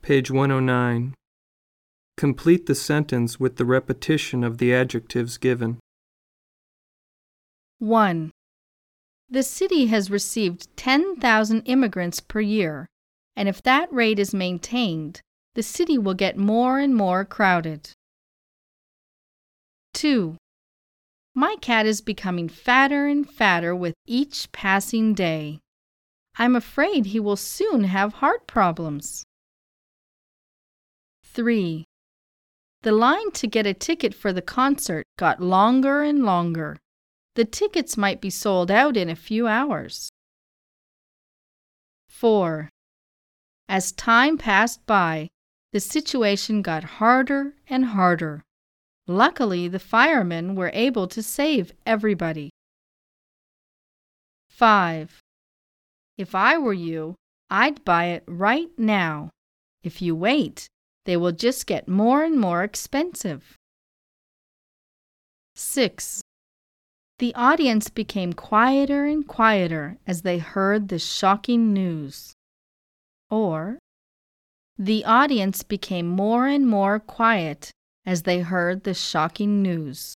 Page 109. Complete the sentence with the repetition of the adjectives given. 1. The city has received 10,000 immigrants per year, and if that rate is maintained, the city will get more and more crowded. 2. My cat is becoming fatter and fatter with each passing day. I'm afraid he will soon have heart problems. 3. The line to get a ticket for the concert got longer and longer. The tickets might be sold out in a few hours. 4. As time passed by, the situation got harder and harder. Luckily, the firemen were able to save everybody. 5. If I were you, I'd buy it right now. If you wait, they will just get more and more expensive. 6. The audience became quieter and quieter as they heard the shocking news. Or, the audience became more and more quiet as they heard the shocking news.